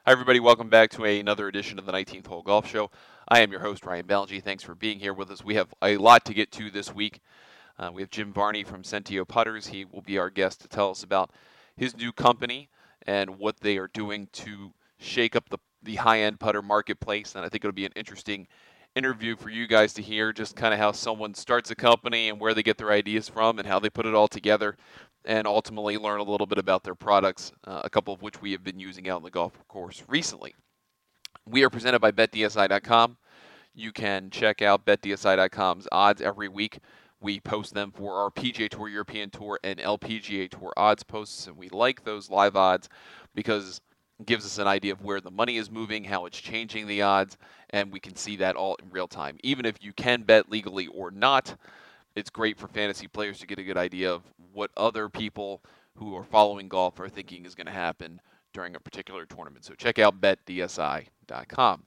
Hi, everybody. Welcome back to another edition of the 19th Hole Golf Show. I am your host, Ryan Balgi. Thanks for being here with us. We have a lot to get to this week. We have Jim Varney from Sentio Putters. He will be our guest to tell us about his new company and what they are doing to shake up the high-end putter marketplace. And I think it'll be an interesting interview for you guys to hear just kind of how someone starts a company and where they get their ideas from and how they put it all together, and ultimately learn a little bit about their products, a couple of which we have been using out on the golf course recently. We are presented by BetDSI.com. You can check out BetDSI.com's odds every week. We post them for our PGA Tour, European Tour, and LPGA Tour odds posts, and we like those live odds because it gives us an idea of where the money is moving, how it's changing the odds, and we can see that all in real time. Even if you can bet legally or not, it's great for fantasy players to get a good idea of what other people who are following golf are thinking is going to happen during a particular tournament. So check out betdsi.com.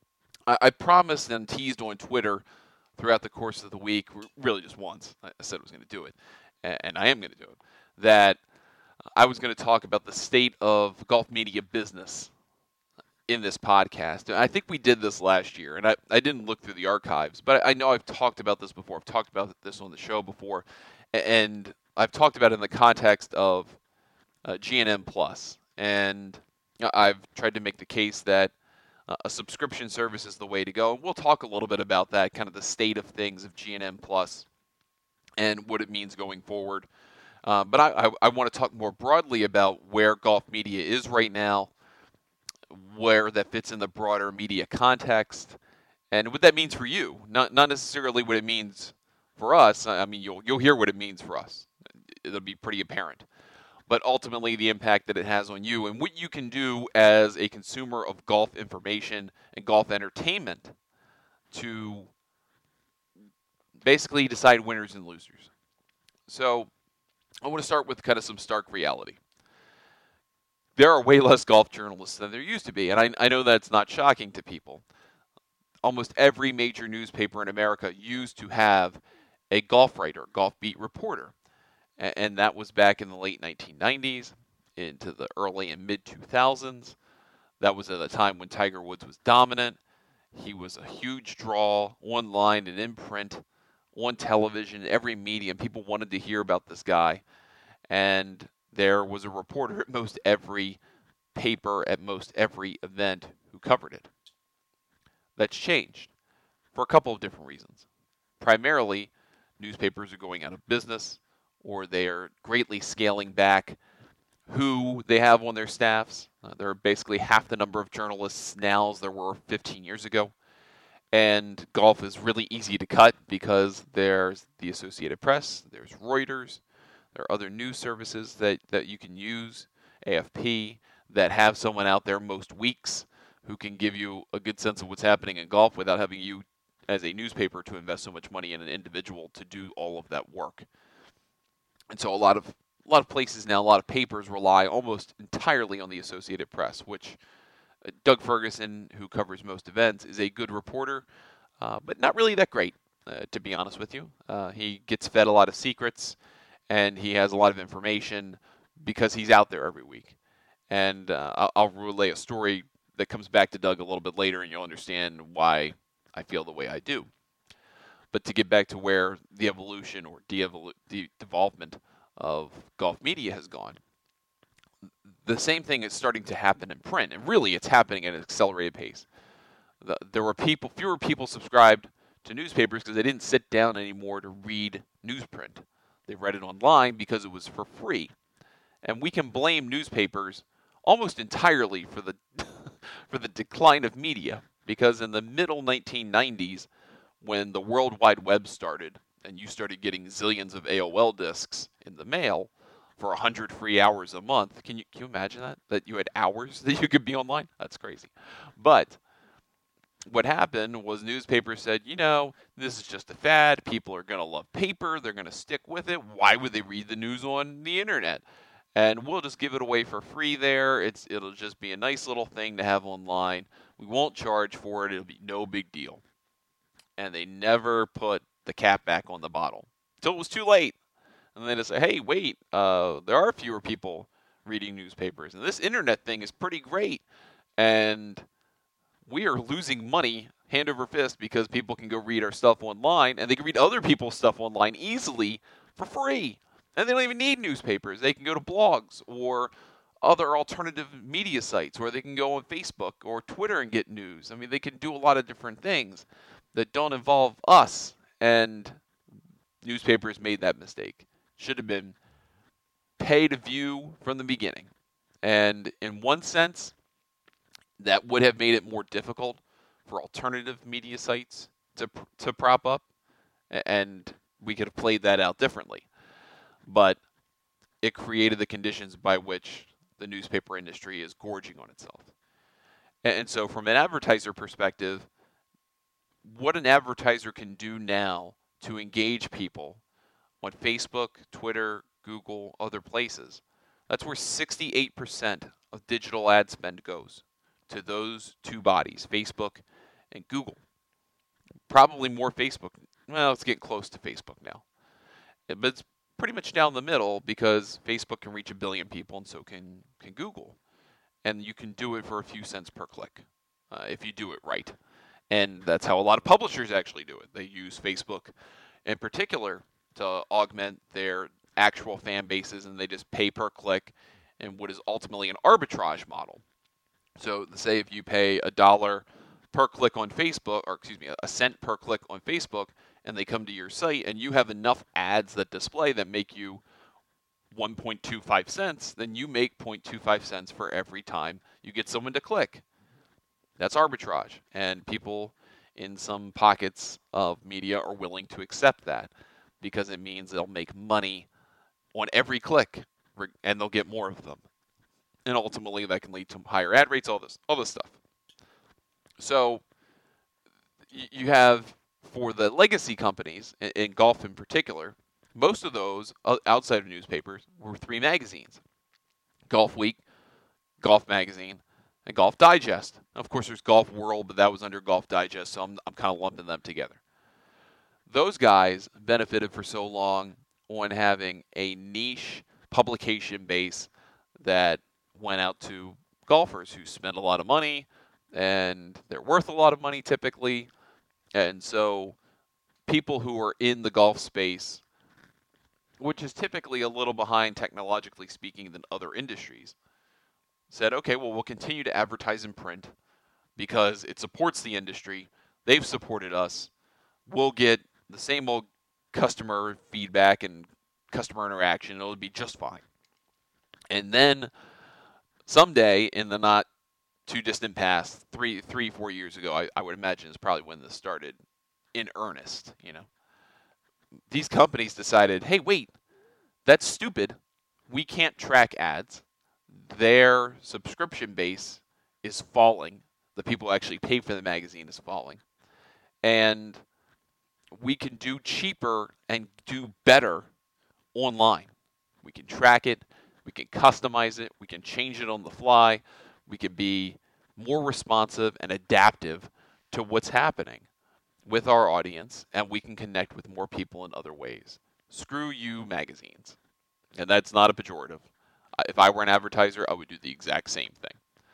I promised and teased on Twitter throughout the course of the week, really just once, I said I was going to do it, and I am going to do it, that I was going to talk about the state of golf media business in this podcast. And I think we did this last year, and I didn't look through the archives, but I know I've talked about this before. I've talked about this on the show before, and I've talked about it in the context of GNM Plus, and I've tried to make the case that a subscription service is the way to go. And we'll talk a little bit about that, kind of the state of things of GNM Plus and what it means going forward. But I want to talk more broadly about where golf media is right now, where that fits in the broader media context, and what that means for you. Not necessarily what it means for us. I mean, you'll hear what it means for us. It'll be pretty apparent. But ultimately the impact that it has on you and what you can do as a consumer of golf information and golf entertainment to basically decide winners and losers. So I want to start with kind of some stark reality. There are way less golf journalists than there used to be, and I know that's not shocking to people. Almost every major newspaper in America used to have a golf writer, golf beat reporter. And that was back in the late 1990s into the early and mid 2000s. That was at a time when Tiger Woods was dominant. He was a huge draw online and in print, on television, every medium. People wanted to hear about this guy. And there was a reporter at most every paper, at most every event who covered it. That's changed for a couple of different reasons. Primarily, newspapers are going out of business, or they are greatly scaling back who they have on their staffs. There are basically half the number of journalists now as there were 15 years ago. And golf is really easy to cut because there's the Associated Press, there's Reuters, there are other news services that you can use, AFP, that have someone out there most weeks who can give you a good sense of what's happening in golf without having you as a newspaper to invest so much money in an individual to do all of that work. And so a lot of places now, a lot of papers rely almost entirely on the Associated Press, which Doug Ferguson, who covers most events, is a good reporter, but not really that great, to be honest with you. He gets fed a lot of secrets, and he has a lot of information because he's out there every week. And I'll relay a story that comes back to Doug a little bit later, and you'll understand why I feel the way I do. But to get back to where the evolution or devolvement of golf media has gone, the same thing is starting to happen in print, and really it's happening at an accelerated pace. There were fewer people subscribed to newspapers because they didn't sit down anymore to read newsprint. They read it online because it was for free. And we can blame newspapers almost entirely for the for the decline of media, because in the middle 1990s, when the World Wide Web started and you started getting zillions of AOL discs in the mail for 100 free hours a month, can you imagine that? That you had hours that you could be online? That's crazy. But what happened was newspapers said, this is just a fad. People are going to love paper. They're going to stick with it. Why would they read the news on the internet? And we'll just give it away for free there. It'll just be a nice little thing to have online. We won't charge for it. It'll be no big deal. And they never put the cap back on the bottle until it was too late. And then they say, hey, wait, there are fewer people reading newspapers. And this internet thing is pretty great. And we are losing money hand over fist because people can go read our stuff online, and they can read other people's stuff online easily for free. And they don't even need newspapers. They can go to blogs or other alternative media sites, where they can go on Facebook or Twitter and get news. I mean, they can do a lot of different things that don't involve us. And newspapers made that mistake. Should have been pay to view from the beginning. And in one sense, that would have made it more difficult for alternative media sites to prop up, and we could have played that out differently. But it created the conditions by which the newspaper industry is gorging on itself. And so from an advertiser perspective, what an advertiser can do now to engage people on Facebook, Twitter, Google, other places, that's where 68% of digital ad spend goes, to those two bodies, Facebook and Google. Probably more Facebook. Well, it's getting close to Facebook now. But it's pretty much down the middle, because Facebook can reach 1 billion people, and so can Google. And you can do it for a few cents per click if you do it right. And that's how a lot of publishers actually do it. They use Facebook in particular to augment their actual fan bases, and they just pay per click in what is ultimately an arbitrage model. So say if you pay $1 per click on Facebook, or excuse me, a cent per click on Facebook, and they come to your site and you have enough ads that display that make you 1.25 cents, then you make 0.25 cents for every time you get someone to click. That's arbitrage, and people in some pockets of media are willing to accept that, because it means they'll make money on every click, and they'll get more of them. And ultimately that can lead to higher ad rates, all this stuff. So you have, for the legacy companies, in golf in particular, most of those outside of newspapers were 3 magazines: Golf Week, Golf Magazine, and Golf Digest. Of course, there's Golf World, but that was under Golf Digest, so I'm kind of lumping them together. Those guys benefited for so long on having a niche publication base that went out to golfers who spend a lot of money, and they're worth a lot of money typically. And so people who are in the golf space, which is typically a little behind technologically speaking than other industries, said, okay, well, we'll continue to advertise in print because it supports the industry. They've supported us. We'll get the same old customer feedback and customer interaction. It'll be just fine. And then someday in the not too distant past, 4 years ago, I would imagine is probably when this started in earnest, these companies decided, hey, wait, that's stupid. We can't track ads. Their subscription base is falling. The people who actually pay for the magazine is falling. And we can do cheaper and do better online. We can track it. We can customize it. We can change it on the fly. We can be more responsive and adaptive to what's happening with our audience, and we can connect with more people in other ways. Screw you, magazines. And that's not a pejorative. If I were an advertiser, I would do the exact same thing.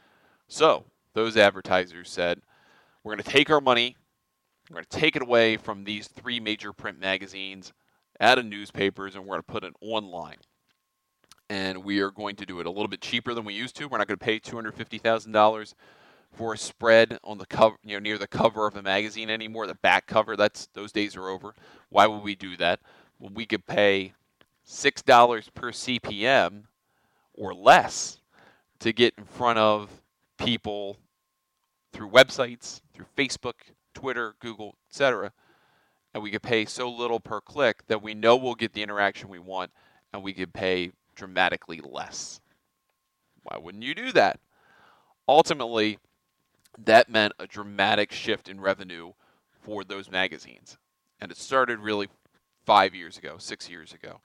So those advertisers said, we're going to take our money, we're going to take it away from these 3 major print magazines, out of newspapers, and we're going to put it online. And we are going to do it a little bit cheaper than we used to. We're not going to pay $250,000 for a spread on the cover, near the cover of a magazine anymore. The back cover, those days are over. Why would we do that? Well, we could pay $6 per CPM or less to get in front of people through websites, through Facebook, Twitter, Google, etc. And we could pay so little per click that we know we'll get the interaction we want, and we could pay dramatically less. Why wouldn't you do that? Ultimately, that meant a dramatic shift in revenue for those magazines. And it started really 5 years ago, 6 years ago.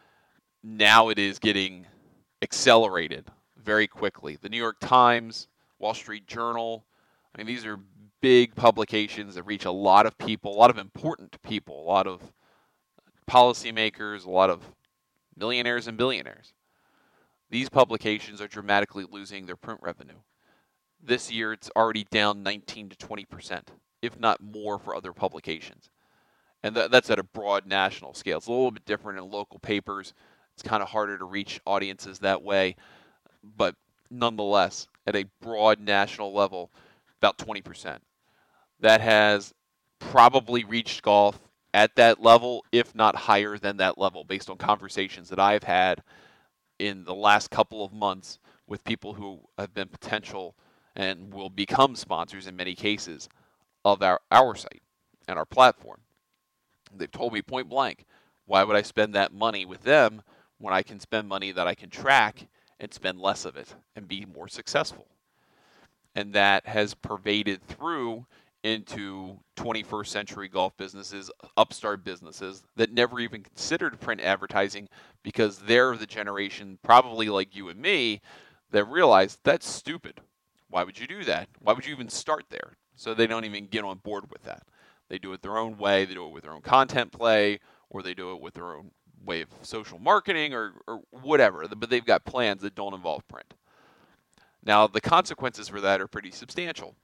Now it is getting accelerated very quickly. The New York Times, Wall Street Journal, these are big publications that reach a lot of people, a lot of important people, a lot of policymakers, a lot of millionaires and billionaires. These publications are dramatically losing their print revenue. This year, it's already down 19 to 20%, if not more, for other publications. And that's at a broad national scale. It's a little bit different in local papers. It's kind of harder to reach audiences that way. But nonetheless, at a broad national level, about 20%. That has probably reached golf at that level, if not higher than that level, based on conversations that I've had in the last couple of months with people who have been potential and will become sponsors in many cases of our site and our platform. They've told me point blank, why would I spend that money with them when I can spend money that I can track and spend less of it and be more successful? And that has pervaded through into 21st century golf businesses, upstart businesses that never even considered print advertising because they're the generation, probably like you and me, that realized that's stupid. Why would you do that? Why would you even start there? So they don't even get on board with that. They do it their own way. They do it with their own content play, or they do it with their own way of social marketing or whatever. But they've got plans that don't involve print. Now, the consequences for that are pretty substantial.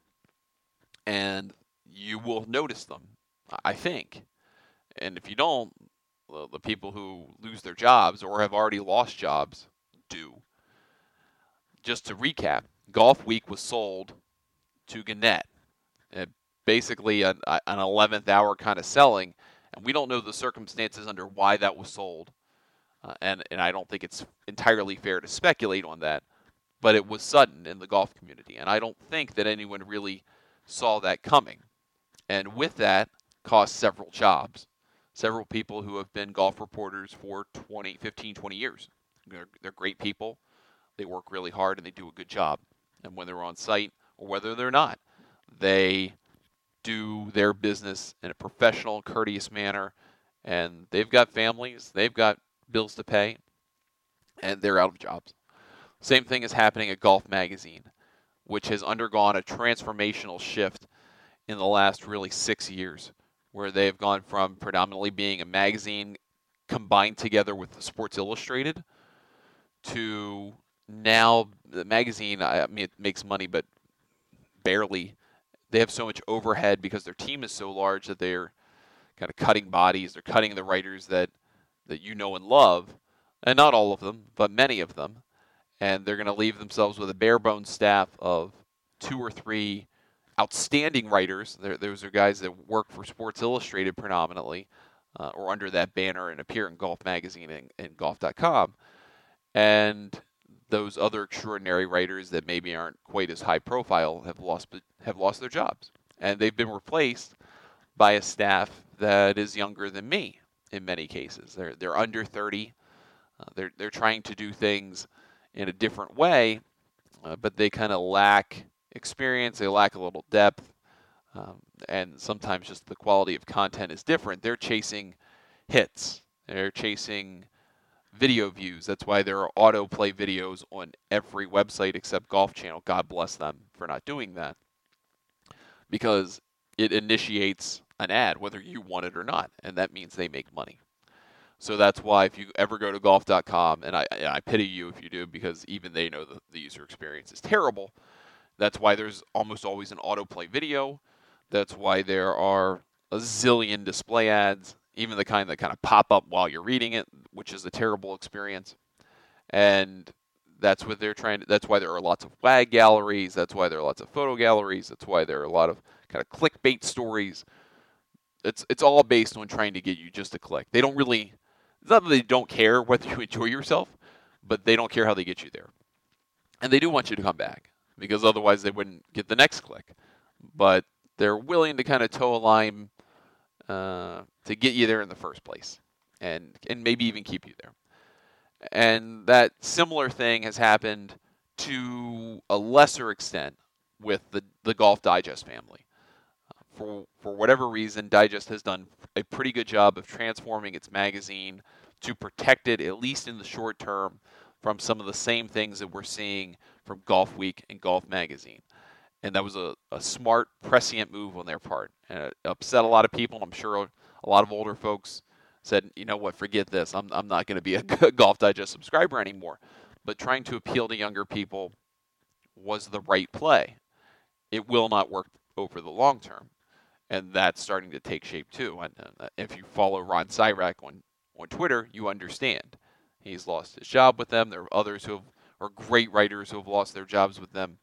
And you will notice them, I think. And if you don't, the people who lose their jobs or have already lost jobs do. Just to recap, Golf Week was sold to Gannett. Basically an 11th hour kind of selling, and we don't know the circumstances under why that was sold, and I don't think it's entirely fair to speculate on that, but it was sudden in the golf community, and I don't think that anyone really saw that coming. And with that cost several jobs, several people who have been golf reporters for 15, 20 years. They're great people. They work really hard, and they do a good job. And when they're on site, or whether they're not, they do their business in a professional, courteous manner, and they've got families, they've got bills to pay, and they're out of jobs. Same thing is happening at Golf Magazine, which has undergone a transformational shift in the last really 6 years, where they've gone from predominantly being a magazine combined together with the Sports Illustrated to now the magazine, I mean, it makes money, but barely. They have so much overhead because their team is so large that they're kind of cutting bodies. They're cutting the writers that you know and love, and not all of them, but many of them. And they're going to leave themselves with a bare bones staff of 2 or 3 outstanding writers. Those are guys that work for Sports Illustrated predominantly, or under that banner and appear in Golf Magazine and golf.com. And those other extraordinary writers that maybe aren't quite as high profile have lost their jobs, and they've been replaced by a staff that is younger than me in many cases. They're under 30. They're trying to do things in a different way, but they kind of lack experience. They lack a little depth, and sometimes just the quality of content is different. They're chasing hits. They're chasing video views. That's why there are autoplay videos on every website except Golf Channel. God bless them for not doing that, because it initiates an ad whether you want it or not, and that means they make money. So that's why if you ever go to golf.com, and I pity you if you do, because even they know the user experience is terrible. That's why there's almost always an autoplay video. That's why there are a zillion display ads, even the kind that kind of pop up while you're reading it, which is a terrible experience. And that's what they're trying to, that's why there are lots of WAG galleries. That's why there are lots of photo galleries. That's why there are a lot of kind of clickbait stories. It's all based on trying to get you just to click. They don't really, it's not that they don't care whether you enjoy yourself, but they don't care how they get you there. And they do want you to come back, because otherwise they wouldn't get the next click. But they're willing to kind of toe a line to get you there in the first place, and maybe even keep you there. And that similar thing has happened to a lesser extent with the Golf Digest family. For whatever reason, Digest has done a pretty good job of transforming its magazine to protect it, at least in the short term, from some of the same things that we're seeing from Golf Week and Golf Magazine. And that was a smart, prescient move on their part. And it upset a lot of people. I'm sure a lot of older folks said, you know what, forget this. I'm not going to be a Golf Digest subscriber anymore. But trying to appeal to younger people was the right play. it will not work over the long term. And that's starting to take shape too. And if you follow Ron Sirach on Twitter, you understand. He's lost his job with them. There are others are great writers who have lost their jobs with them.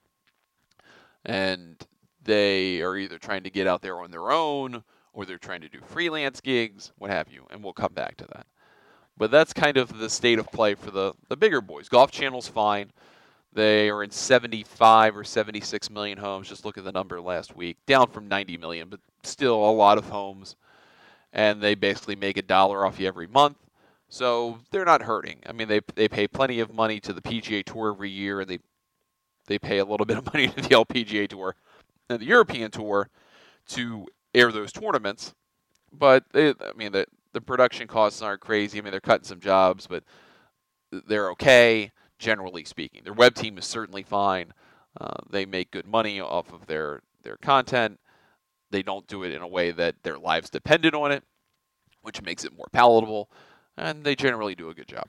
And they are either trying to get out there on their own or they're trying to do freelance gigs, what have you. And we'll come back to that. But that's kind of the state of play for the bigger boys. Golf Channel's fine. They are in 75 or 76 million homes. Just look at the number last week. Down from 90 million, but still a lot of homes. And they basically make $1 off you every month. So they're not hurting. I mean, they pay plenty of money to the PGA Tour every year, and they pay a little bit of money to the LPGA Tour and the European Tour to air those tournaments. But the production costs aren't crazy. I mean, they're cutting some jobs, but they're okay, generally speaking. Their web team is certainly fine. They make good money off of their content. They don't do it in a way that their lives depended on it, which makes it more palatable, and they generally do a good job.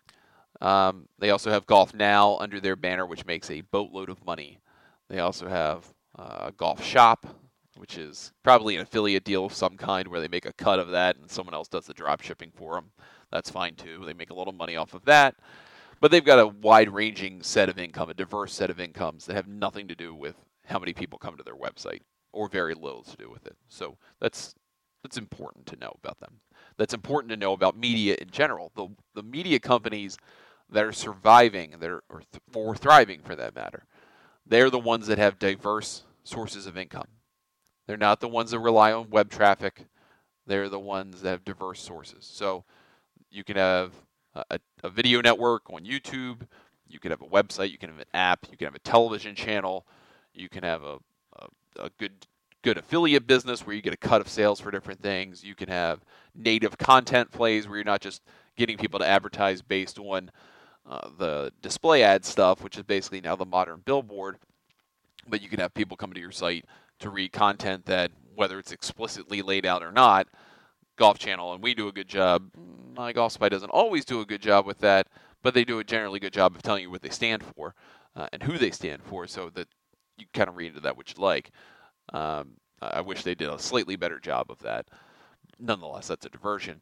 They also have Golf Now under their banner, which makes a boatload of money. They also have Golf Shop, which is probably an affiliate deal of some kind where they make a cut of that and someone else does the drop shipping for them. That's fine too. They make a little money off of that. But they've got a wide-ranging set of income, a diverse set of incomes that have nothing to do with how many people come to their website, or very little to do with it. So that's important to know about them. That's important to know about media in general. The media companies that are surviving, or thriving for that matter, they're the ones that have diverse sources of income. They're not the ones that rely on web traffic. They're the ones that have diverse sources. So you can have a video network on YouTube. You can have a website. You can have an app. You can have a television channel. You can have a good affiliate business where you get a cut of sales for different things. You can have native content plays where you're not just getting people to advertise based on the display ad stuff, which is basically now the modern billboard. But you can have people come to your site to read content that, whether it's explicitly laid out or not, Golf Channel, and we do a good job. My Golf Spy doesn't always do a good job with that, but they do a generally good job of telling you what they stand for and who they stand for, so that you kind of read into that what you like. I wish they did a slightly better job of that. Nonetheless, that's a diversion.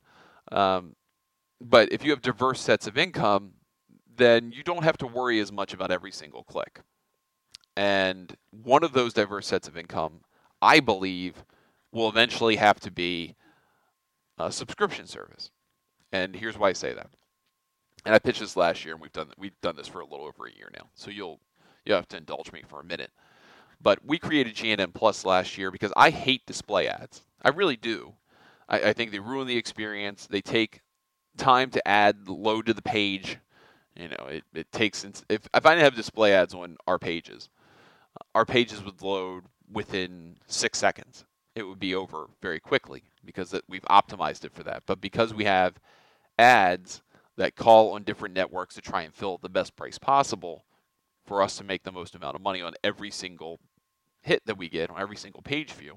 But if you have diverse sets of income, then you don't have to worry as much about every single click. And one of those diverse sets of income, I believe, will eventually have to be a subscription service. And here's why I say that. And I pitched this last year, and we've done this for a little over a year now. So you'll have to indulge me for a minute. But we created GNN Plus last year because I hate display ads. I really do. I think they ruin the experience. They take time to load to the page. You know, it takes, if I didn't have display ads on our pages would load within 6 seconds. It would be over very quickly because we've optimized it for that. But because we have ads that call on different networks to try and fill the best price possible for us to make the most amount of money on every single hit that we get, on every single page view,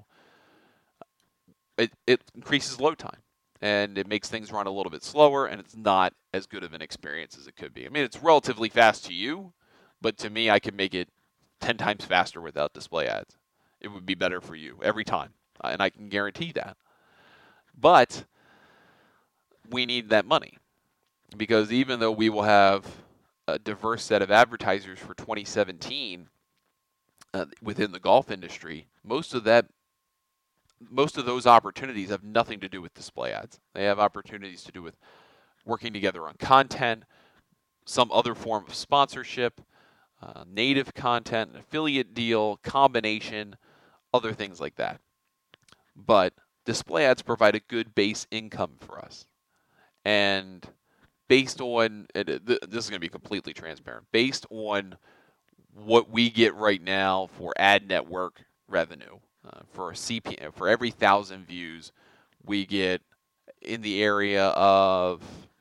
it increases load time. And it makes things run a little bit slower, and it's not as good of an experience as it could be. I mean, it's relatively fast to you, but to me, I can make it 10 times faster without display ads. It would be better for you every time, and I can guarantee that. But we need that money, because even though we will have a diverse set of advertisers for 2017 within the golf industry, most of those opportunities have nothing to do with display ads. They have opportunities to do with working together on content, some other form of sponsorship, native content, an affiliate deal, combination, other things like that. But display ads provide a good base income for us. And based on, this is going to be completely transparent, based on what we get right now for ad network revenue, for a CPM, for every 1,000 views, we get in the area of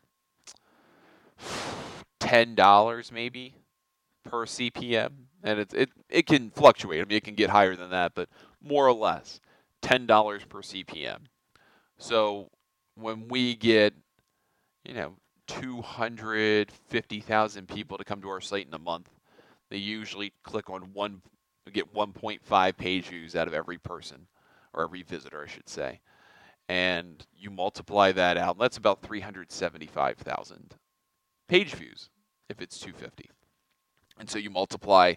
$10 maybe per CPM, and it can fluctuate. I mean, it can get higher than that, but more or less $10 per CPM. So when we get 250,000 people to come to our site in a month, they usually click on one We get 1.5 page views out of every person, or every visitor, I should say. And you multiply that out, that's about 375,000 page views if it's 250. And so you multiply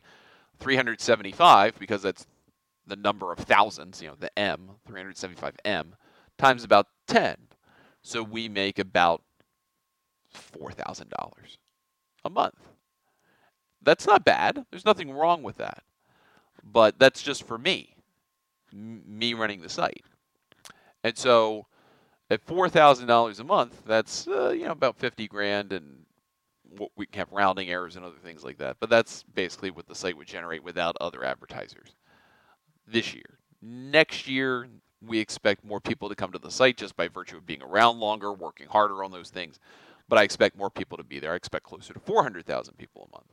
375, because that's the number of thousands, the M, 375M, times about 10. So we make about $4,000 a month. That's not bad. There's nothing wrong with that. But that's just for me running the site. And so at $4,000 a month, that's about 50 grand, and we can have rounding errors and other things like that. But that's basically what the site would generate without other advertisers this year. Next year, we expect more people to come to the site just by virtue of being around longer, working harder on those things. But I expect more people to be there. I expect closer to 400,000 people a month.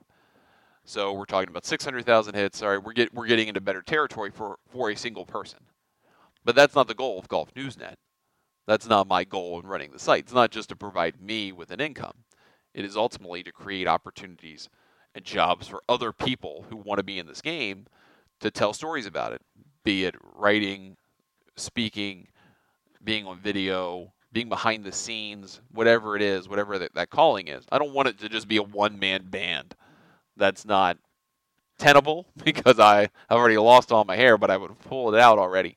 So we're talking about 600,000 hits. All right, we're getting into better territory for a single person. But that's not the goal of Golf Newsnet. That's not my goal in running the site. It's not just to provide me with an income. It is ultimately to create opportunities and jobs for other people who want to be in this game to tell stories about it, be it writing, speaking, being on video, being behind the scenes, whatever it is, whatever that calling is. I don't want it to just be a one-man band. That's not tenable, because I've already lost all my hair, but I would have pulled it out already.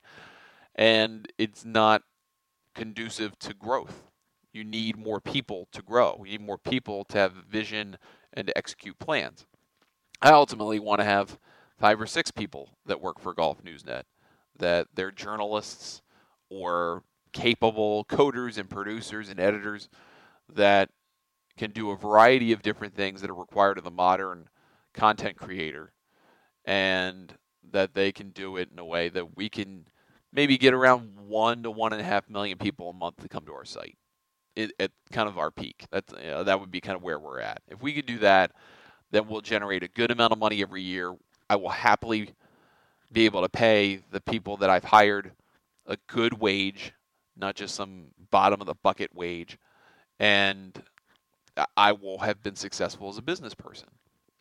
And it's not conducive to growth. You need more people to grow. You need more people to have vision and to execute plans. I ultimately want to have 5 or 6 people that work for Golf Newsnet, that they're journalists or capable coders and producers and editors that can do a variety of different things that are required of the modern content creator, and that they can do it in a way that we can maybe get around 1 to 1.5 million people a month to come to our site at kind of our peak. That would be kind of where we're at. If we could do that, then we'll generate a good amount of money every year. I will happily be able to pay the people that I've hired a good wage, not just some bottom of the bucket wage, and I will have been successful as a business person.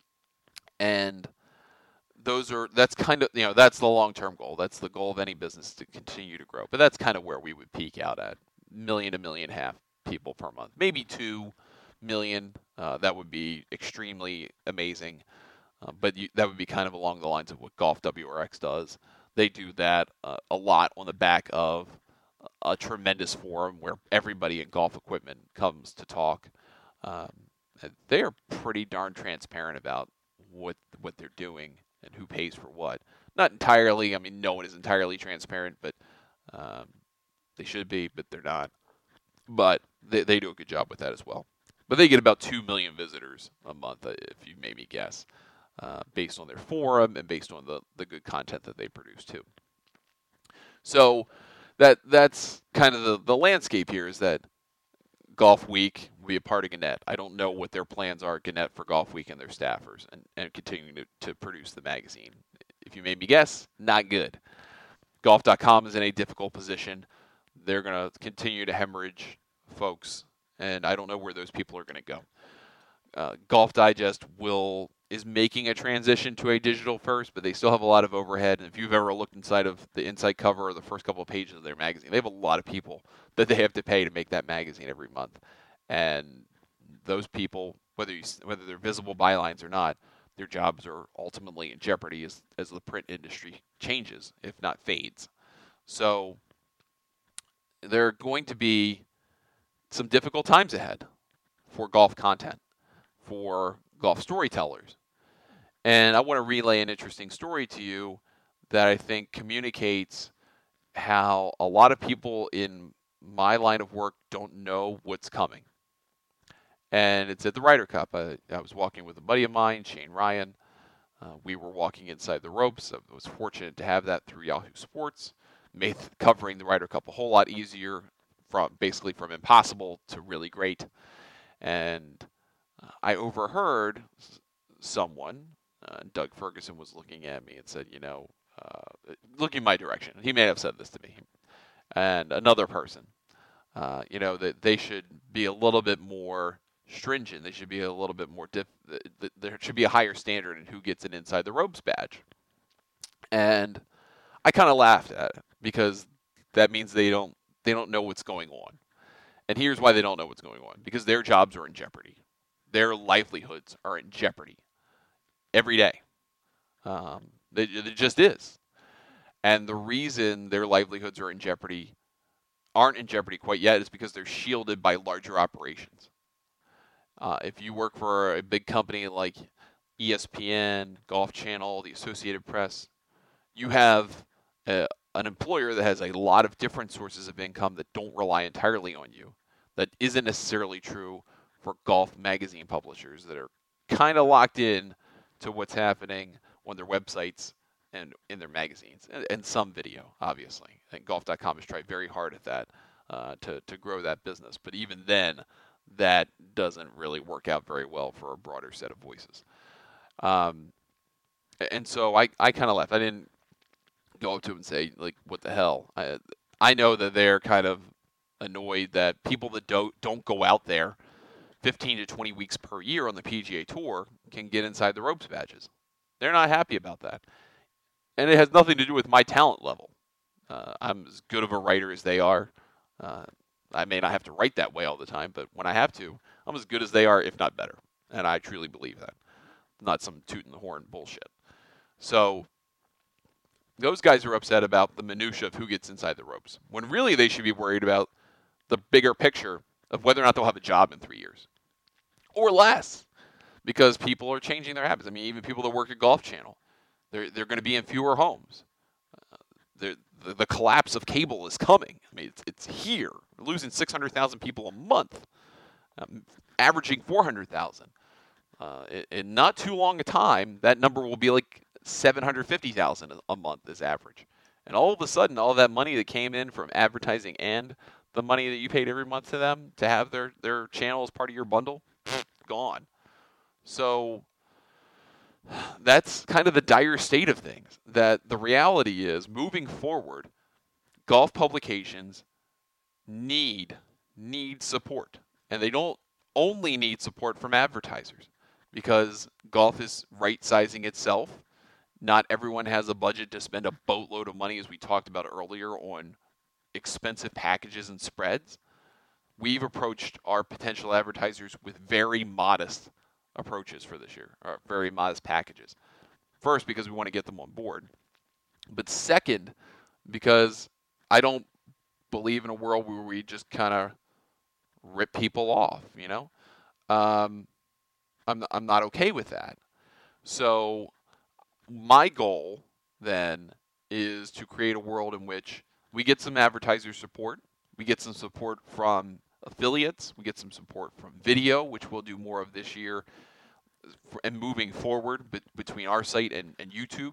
And that's kind of, that's the long-term goal. That's the goal of any business, to continue to grow. But that's kind of where we would peak out at, 1 million to 1.5 million people per month, maybe 2 million. That would be extremely amazing. But that would be kind of along the lines of what Golf WRX does. They do that a lot on the back of a tremendous forum where everybody in golf equipment comes to talk. They are pretty darn transparent about what they're doing and who pays for what. Not entirely. I mean, no one is entirely transparent, but they should be, but they're not. But they do a good job with that as well. But they get about 2 million visitors a month, if you made me guess, based on their forum and based on the good content that they produce too. So that's kind of the landscape here, is that Golf Week will be a part of Gannett. I don't know what their plans are at Gannett for Golf Week and their staffers and continuing to produce the magazine. If you made me guess, not good. Golf.com is in a difficult position. They're going to continue to hemorrhage folks, and I don't know where those people are going to go. Golf Digest is making a transition to a digital first, but they still have a lot of overhead. And if you've ever looked inside of the inside cover or the first couple of pages of their magazine, they have a lot of people that they have to pay to make that magazine every month. And those people, whether they're visible bylines or not, their jobs are ultimately in jeopardy as the print industry changes, if not fades. So there are going to be some difficult times ahead for golf content, for golf storytellers. And I want to relay an interesting story to you that I think communicates how a lot of people in my line of work don't know what's coming. And it's at the Ryder Cup. I was walking with a buddy of mine, Shane Ryan. We were walking inside the ropes. I was fortunate to have that through Yahoo Sports. Made covering the Ryder Cup a whole lot easier, from impossible to really great. And I overheard someone, Doug Ferguson, was looking at me and said, looking my direction. He may have said this to me. And another person, that they should be a little bit more stringent. They should be a little bit more there should be a higher standard in who gets an inside the ropes badge. And I kind of laughed at it because that means they don't know what's going on. And here's why they don't know what's going on: because their jobs are in jeopardy, their livelihoods are in jeopardy every day. It just is. And the reason their livelihoods are in jeopardy aren't in jeopardy quite yet is because they're shielded by larger operations. If you work for a big company like ESPN, Golf Channel, the Associated Press, you have an employer that has a lot of different sources of income that don't rely entirely on you. That isn't necessarily true for golf magazine publishers that are kind of locked in to what's happening on their websites and in their magazines, and some video, obviously. And golf.com has tried very hard at that to grow that business. But even then, that doesn't really work out very well for a broader set of voices. And so I kind of left. I didn't go up to him and say, like, what the hell? I know that they're kind of annoyed that people that don't go out there 15 to 20 weeks per year on the PGA Tour can get inside the ropes badges. They're not happy about that. And it has nothing to do with my talent level. I'm as good of a writer as they are. I may not have to write that way all the time, but when I have to, I'm as good as they are, if not better. And I truly believe that. Not some tooting the horn bullshit. So those guys are upset about the minutia of who gets inside the ropes, when really they should be worried about the bigger picture of whether or not they'll have a job in 3 years. Or less, because people are changing their habits. I mean, even people that work at Golf Channel, they're going to be in fewer homes. The collapse of cable is coming. I mean, it's here. We're losing 600,000 people a month, averaging 400,000. In not too long a time, that number will be like 750,000 a month is average. And all of a sudden, all that money that came in from advertising and the money that you paid every month to them to have their channel as part of your bundle, gone. So that's kind of the dire state of things. That the reality is, moving forward, golf publications need support. And they don't only need support from advertisers, because golf is right-sizing itself. Not everyone has a budget to spend a boatload of money, as we talked about earlier, on expensive packages and spreads. We've approached our potential advertisers with very modest approaches for this year, or very modest packages. First, because we want to get them on board. But second, because I don't believe in a world where we just kind of rip people off, you know? I'm not okay with that. So my goal then is to create a world in which we get some advertiser support, we get some support from affiliates, we get some support from video, which we'll do more of this year, and moving forward between our site and YouTube.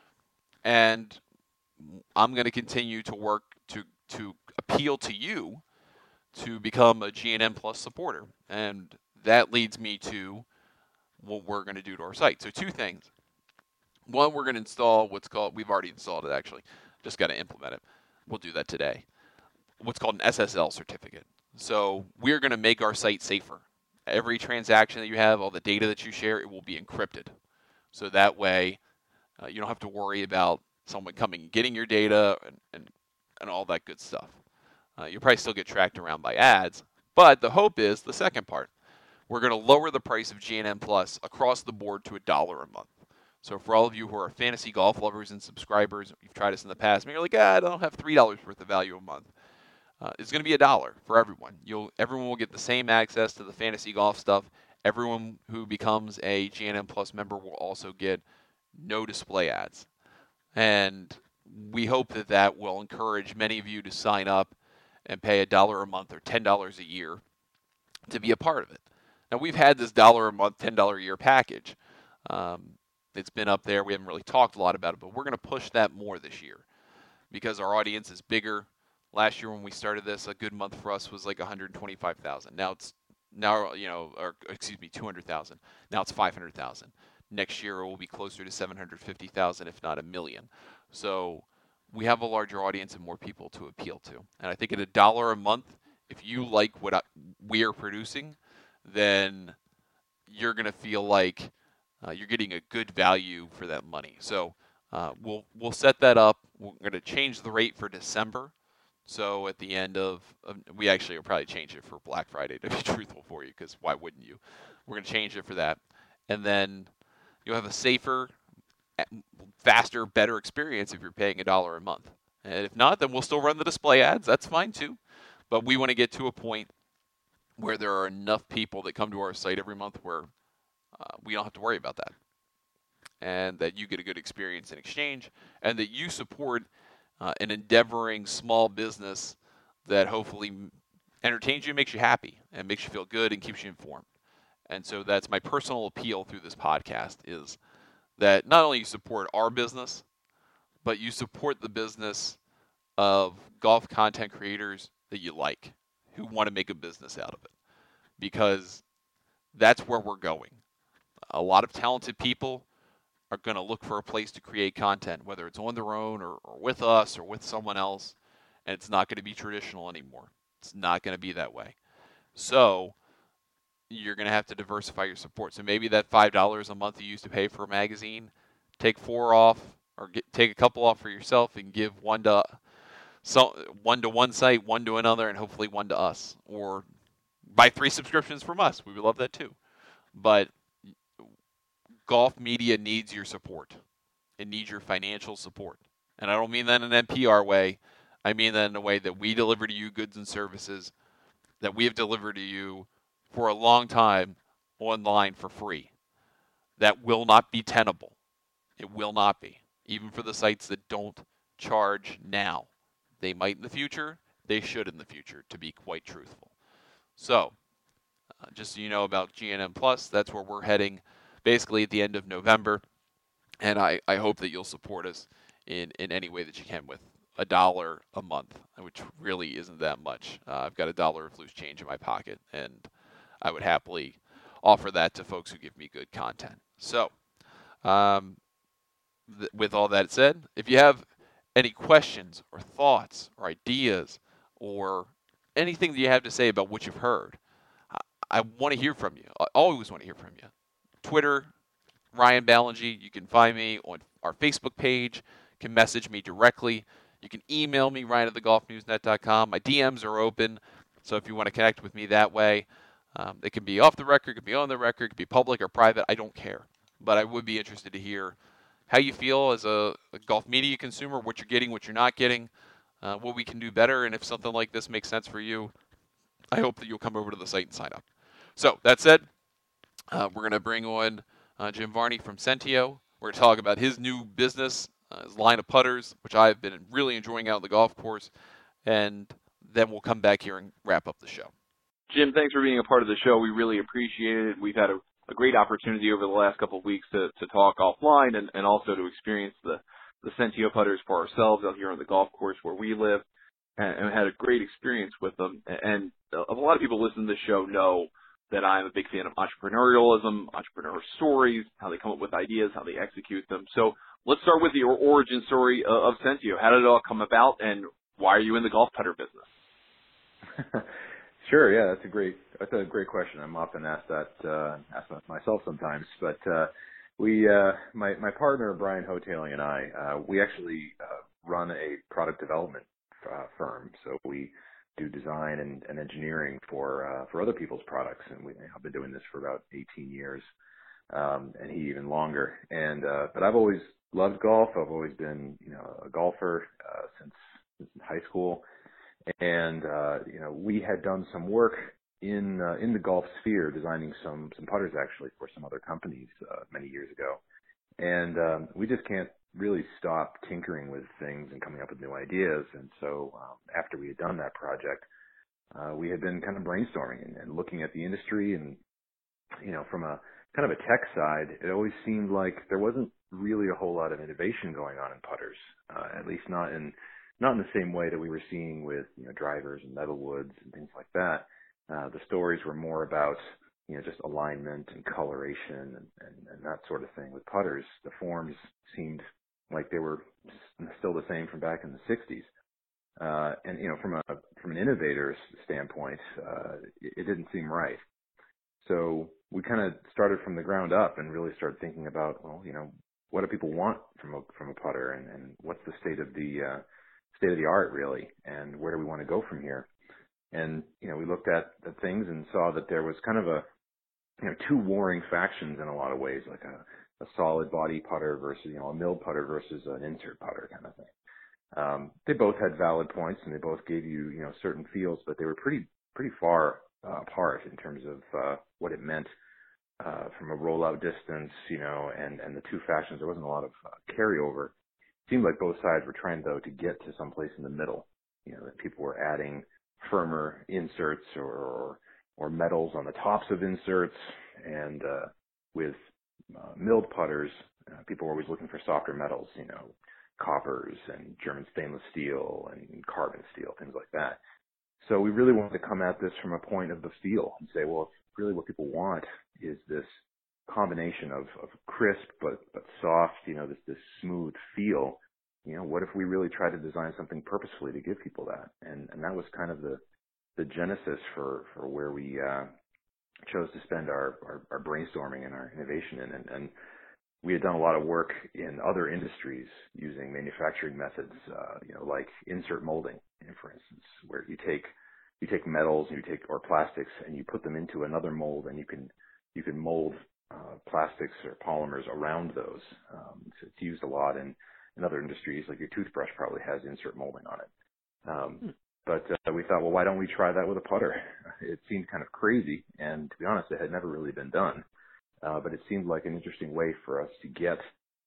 And I'm going to continue to work to appeal to you to become a GNN Plus supporter. And that leads me to what we're going to do to our site. So two things. One, we're going to install we've already installed it actually, just got to implement it. We'll do that today. What's called an SSL certificate. So we're going to make our site safer. Every transaction that you have, all the data that you share, it will be encrypted. So that way, you don't have to worry about someone coming and getting your data and all that good stuff. You'll probably still get tracked around by ads, but the hope is the second part. We're going to lower the price of GNN Plus across the board to $1 a month. So for all of you who are fantasy golf lovers and subscribers, you've tried us in the past, and you're like, I don't have $3 worth of value a month. It's going to be $1 for everyone. Everyone will get the same access to the fantasy golf stuff. Everyone who becomes a GNN Plus member will also get no display ads. And we hope that will encourage many of you to sign up and pay $1 a month or $10 a year to be a part of it. Now, we've had this $1 a month, $10 a year package. It's been up there. We haven't really talked a lot about it, but we're going to push that more this year because our audience is bigger. Last year when we started this, a good month for us was like 125,000. Now it's 200,000. Now it's 500,000. Next year it will be closer to 750,000, if not 1 million. So we have a larger audience and more people to appeal to. And I think at $1 a month, if you like what we are producing, then you're going to feel like you're getting a good value for that money. So We'll set that up. We're going to change the rate for December. So at the end of we actually will probably change it for Black Friday, to be truthful for you, because why wouldn't you? We're going to change it for that. And then you'll have a safer, faster, better experience if you're paying $1 a month. And if not, then we'll still run the display ads. That's fine too. But we want to get to a point where there are enough people that come to our site every month where we don't have to worry about that. And that you get a good experience in exchange, and that you support an endeavoring small business that hopefully entertains you, makes you happy, and makes you feel good and keeps you informed. And so that's my personal appeal through this podcast, is that not only you support our business, but you support the business of golf content creators that you like, who want to make a business out of it. Because that's where we're going. A lot of talented people are going to look for a place to create content, whether it's on their own or with us or with someone else, and it's not going to be traditional anymore. It's not going to be that way. So you're going to have to diversify your support. So maybe that $5 a month you used to pay for a magazine, take 4 off, or take a couple off for yourself and give one to one site, one to another, and hopefully one to us. Or buy 3 subscriptions from us. We would love that too. But golf media needs your support. It needs your financial support. And I don't mean that in an NPR way. I mean that in a way that we deliver to you goods and services that we have delivered to you for a long time online for free. That will not be tenable. It will not be. Even for the sites that don't charge now. They might in the future. They should in the future, to be quite truthful. So, just so you know about GNM Plus, that's where we're heading basically at the end of November. And I hope that you'll support us in any way that you can with $1 a month, which really isn't that much. I've got $1 of loose change in my pocket, and I would happily offer that to folks who give me good content. So, with all that said, if you have any questions or thoughts or ideas or anything that you have to say about what you've heard, I want to hear from you. I always want to hear from you. Twitter, Ryan Ballingy. You can find me on our Facebook page. You can message me directly. You can email me, ryan@thegolfnewsnet.com. My DMs are open, so if you want to connect with me that way, it can be off the record, it can be on the record, it can be public or private. I don't care. But I would be interested to hear how you feel as a golf media consumer, what you're getting, what you're not getting, what we can do better, and if something like this makes sense for you, I hope that you'll come over to the site and sign up. So, that said, we're going to bring on Jim Varney from Sentio. We're going to talk about his new business, his line of putters, which I've been really enjoying out on the golf course, and then we'll come back here and wrap up the show. Jim, thanks for being a part of the show. We really appreciate it. We've had a great opportunity over the last couple of weeks to talk offline and also to experience the Sentio putters for ourselves out here on the golf course where we live, and had a great experience with them. And a lot of people listening to the show know that I'm a big fan of entrepreneurialism, entrepreneur stories, how they come up with ideas, how they execute them. So let's start with the origin story of Sentio. How did it all come about, and why are you in the golf putter business? Sure, yeah, that's a great question. I'm often asked that myself sometimes. But my partner Brian Hoteling and I, we actually run a product development firm. So we do design and engineering for other people's products, and I've been doing this for about 18 years, and he even longer. And but I've always loved golf. I've always been a golfer since high school. And we had done some work in the golf sphere, designing some putters actually for some other companies many years ago. And we just can't really stop tinkering with things and coming up with new ideas. And so after we had done that project, we had been kind of brainstorming and looking at the industry. And from a kind of a tech side, it always seemed like there wasn't really a whole lot of innovation going on in putters, at least not in the same way that we were seeing with drivers and metalwoods and things like that. The stories were more about just alignment and coloration and that sort of thing. With putters, the forms seemed like they were still the same from back in the 60s. And from an innovator's standpoint, it didn't seem right. So we kind of started from the ground up and really started thinking about, what do people want from a putter, and what's the state of the art really, and where do we want to go from here? And we looked at things and saw that there was kind of two warring factions in a lot of ways, like a solid body putter versus a milled putter versus an insert putter kind of thing. They both had valid points, and they both gave you certain feels, but they were pretty far apart in terms of what it meant from a rollout distance, and the two factions. There wasn't a lot of carryover. It seemed like both sides were trying, though, to get to someplace in the middle. That people were adding firmer inserts or metals on the tops of inserts, and with milled putters, people were always looking for softer metals, coppers and German stainless steel and carbon steel, things like that. So we really wanted to come at this from a point of the feel and say, well, if really what people want is this combination of crisp but soft, this smooth feel. What if we really try to design something purposefully to give people that? And that was kind of the genesis for where we chose to spend our brainstorming and our innovation in. And we had done a lot of work in other industries using manufacturing methods, like insert molding, for instance, where you take metals or plastics and you put them into another mold, and you can mold plastics or polymers around those. So it's used a lot in other industries, like your toothbrush probably has insert molding on it. But we thought, well, why don't we try that with a putter? It seemed kind of crazy, and to be honest, it had never really been done. But it seemed like an interesting way for us to get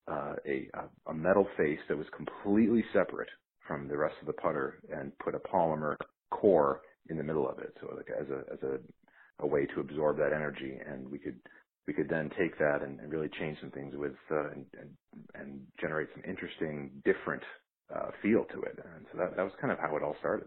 a metal face that was completely separate from the rest of the putter and put a polymer core in the middle of it, so like as a way to absorb that energy, and we could then take that and really change some things with and generate some interesting different feel to it. And so that was kind of how it all started.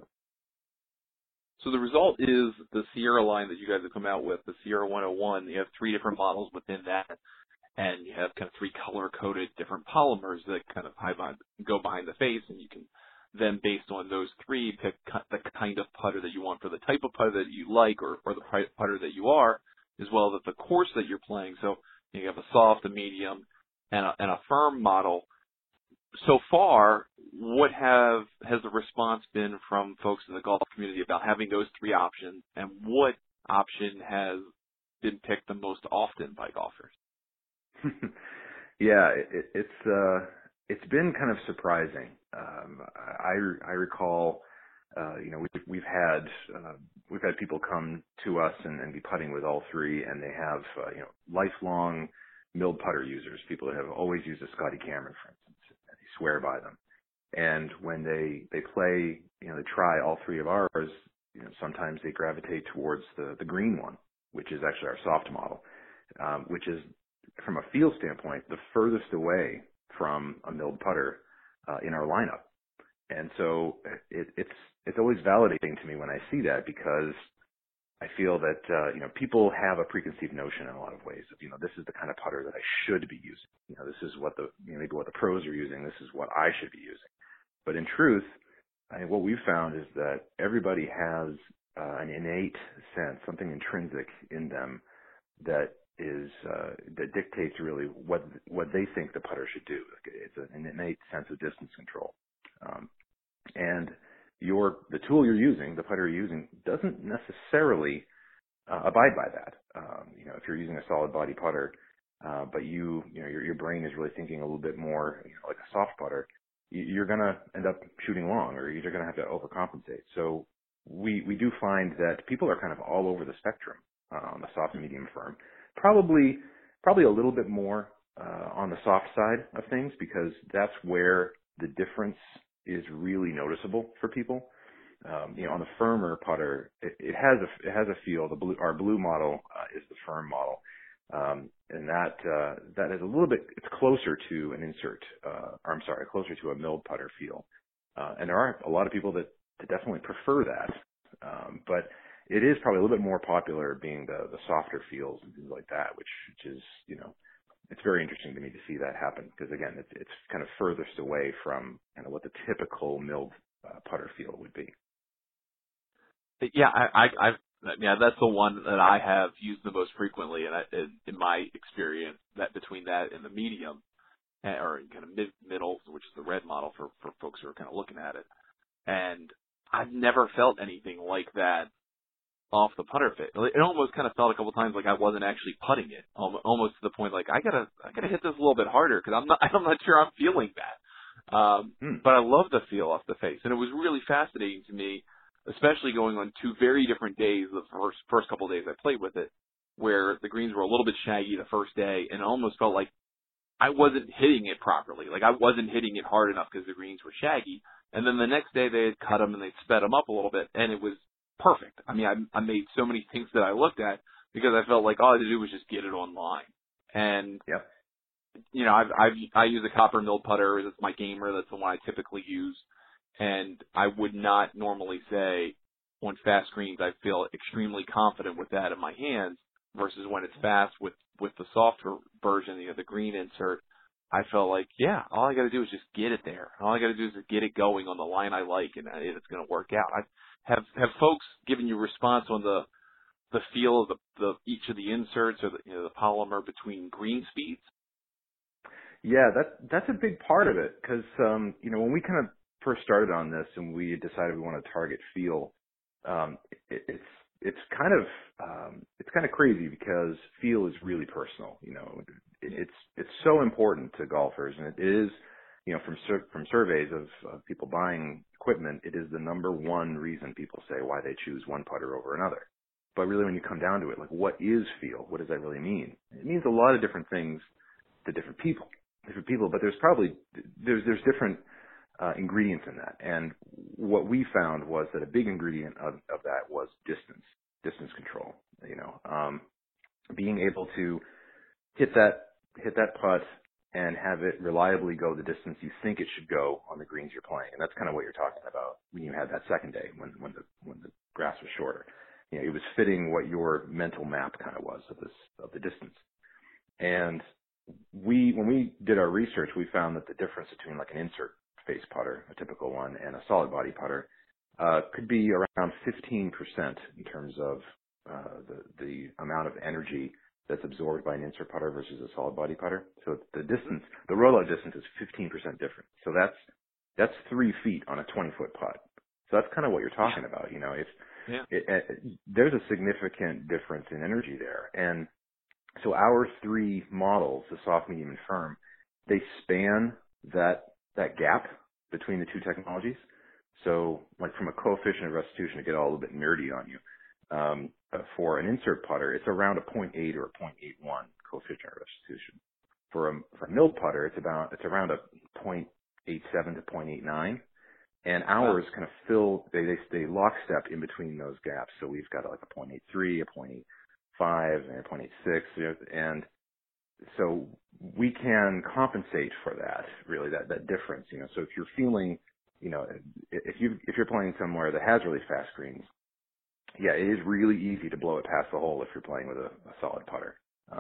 So the result is the Sierra line that you guys have come out with, the Sierra 101. You have 3 different models within that, and you have kind of 3 color-coded different polymers that kind of go behind the face, and you can then, based on those 3, pick the kind of putter that you want for the type of putter that you like or the putter that you are, as well as the course that you're playing. So you have a soft, a medium, and a firm model. So far, what has the response been from folks in the golf community about having those 3 options, and what option has been picked the most often by golfers? Yeah, it's been kind of surprising. I recall, we've had people come to us and be putting with all 3, and they have lifelong milled putter users, people that have always used a Scotty Cameron, for instance. Swear by them. And when they play, they try all 3 of ours, sometimes they gravitate towards the green one, which is actually our soft model, which is, from a feel standpoint, the furthest away from a milled putter in our lineup. And so it's always validating to me when I see that, because I feel that, people have a preconceived notion in a lot of ways of, this is the kind of putter that I should be using. This is what maybe what the pros are using. This is what I should be using. But in truth, I think what we've found is that everybody has an innate sense, something intrinsic in them that that dictates really what they think the putter should do. It's an innate sense of distance control. And the tool you're using, the putter you're using, doesn't necessarily abide by that. If you're using a solid body putter, but your brain is really thinking a little bit more like a soft putter, you're going to end up shooting long, or you're going to have to overcompensate. So we do find that people are kind of all over the spectrum on the soft and medium firm. Probably a little bit more on the soft side of things, because that's where the difference is really noticeable for people. On the firmer putter, it has a feel. Our blue model is the firm model, and that is a little bit. It's closer to an insert. Closer to a milled putter feel. And there are a lot of people that definitely prefer that, but it is probably a little bit more popular being the softer feels and things like that, which is it's very interesting to me to see that happen, because again, it's kind of furthest away from kind of what the typical milled putter feel would be. Yeah, that's the one that I have used the most frequently, and in my experience, that between that and the medium, or kind of middle, which is the red model for folks who are kind of looking at it. And I've never felt anything like that off the putter fit. It almost kind of felt a couple times like I wasn't actually putting it, almost to the point like I gotta hit this a little bit harder because I'm not sure I'm feeling that. But I love the feel off the face, and it was really fascinating to me, especially going on 2 very different days. The first couple of days I played with it, where the greens were a little bit shaggy the first day, and it almost felt like I wasn't hitting it properly. Like I wasn't hitting it hard enough because the greens were shaggy. And then the next day they had cut them and they sped them up a little bit, and it was perfect. I mean, I made so many things that I looked at because I felt like all I had to do was just get it online. And yep. You know, I use a copper milled putter. That's my gamer. That's the one I typically use. And I would not normally say on fast greens I feel extremely confident with that in my hands versus when it's fast with the softer version, you know, the green insert. I felt like, yeah, all I got to do is just get it there. All I got to do is just get it going on the line I like, and it's going to work out. Have folks given you response on the feel of the each of the inserts or the polymer between green speeds? Yeah, that's a big part of it because when we kind of first started on this and we decided we want to target feel, it's kind of crazy because feel is really personal. You know, it's so important to golfers, and it is, you know, from surveys of people buying equipment, it is the number one reason people say why they choose one putter over another. But really, when you come down to it, like, what is feel? What does that really mean? It means a lot of different things to different people, but there's different ingredients in that. And what we found was that a big ingredient of that was distance control. You know, being able to hit that putt and have it reliably go the distance you think it should go on the greens you're playing. And that's kind of what you're talking about when you had that second day when the grass was shorter. You know, it was fitting what your mental map kind of was of the distance. And when we did our research, we found that the difference between like an insert face putter, a typical one, and a solid body putter could be around 15% in terms of the amount of energy that's absorbed by an insert putter versus a solid body putter. So the distance, the rollout distance is 15% different. So that's 3 feet on a 20-foot putt. So that's kind of what you're talking about. You know, there's a significant difference in energy there. And so our 3 models, the soft, medium, and firm, they span that gap between the 2 technologies. So like from a coefficient of restitution, to get all a little bit nerdy on you, for an insert putter, it's around a 0.8 or a 0.81 coefficient of restitution. For a milled putter, it's around a 0.87 to 0.89. And ours kind of they stay lockstep in between those gaps. So we've got like a 0.83, a 0.85, and a 0.86. And so we can compensate for that, really, that difference. You know, so if you're feeling, you know, if you're playing somewhere that has really fast greens, yeah, it is really easy to blow it past the hole if you're playing with a solid putter.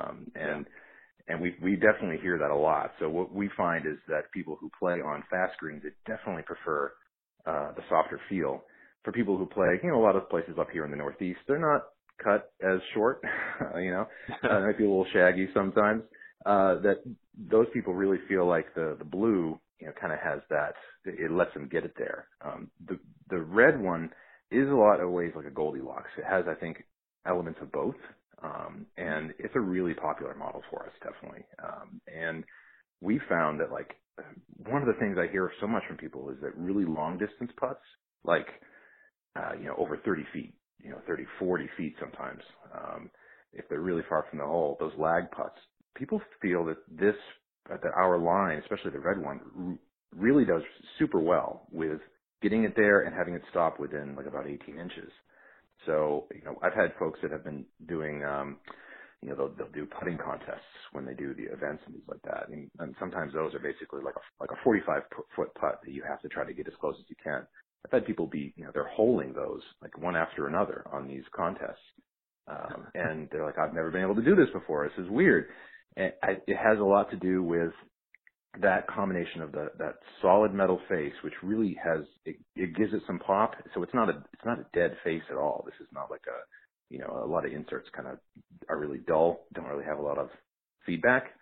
And we definitely hear that a lot. So what we find is that people who play on fast greens, they definitely prefer the softer feel. For people who play, you know, a lot of places up here in the Northeast, they're not cut as short, you know, it might be a little shaggy sometimes. That those people really feel like the blue, you know, kind of has that, it lets them get it there. The red one is a lot of ways like a Goldilocks. It has, I think, elements of both. And it's a really popular model for us, definitely. And we found that, like, one of the things I hear so much from people is that really long distance putts, like, you know, over 30 feet, you know, 30, 40 feet sometimes, if they're really far from the hole, those lag putts, people feel that our line, especially the red one, really does super well with getting it there and having it stop within like about 18 inches. So, you know, I've had folks that have been doing, you know, they'll do putting contests when they do the events and things like that. And sometimes those are basically like a 45-foot putt that you have to try to get as close as you can. I've had people you know, they're holing those like one after another on these contests. And they're like, I've never been able to do this before. This is weird. And it has a lot to do with that combination of that solid metal face, which really it gives it some pop. So it's not a dead face at all. This is not like a lot of inserts kind of are really dull, don't really have a lot of feedback.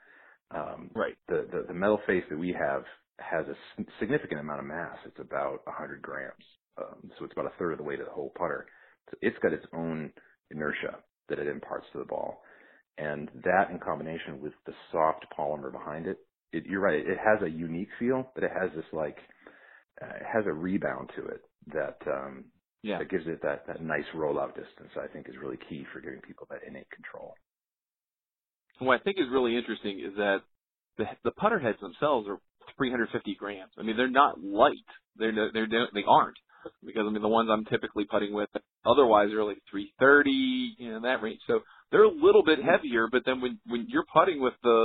Right. The metal face that we have has a significant amount of mass. It's about 100 grams. So it's about a third of the weight of the whole putter. So it's got its own inertia that it imparts to the ball. And that in combination with the soft polymer behind it, you're right, it has a unique feel, but it has this it has a rebound to it that gives it that nice rollout distance, I think is really key for giving people that innate control. What I think is really interesting is that the putter heads themselves are 350 grams. I mean, they're not light. They aren't, because I mean the ones I'm typically putting with otherwise are like 330, that range. So they're a little bit heavier. But then when you're putting with the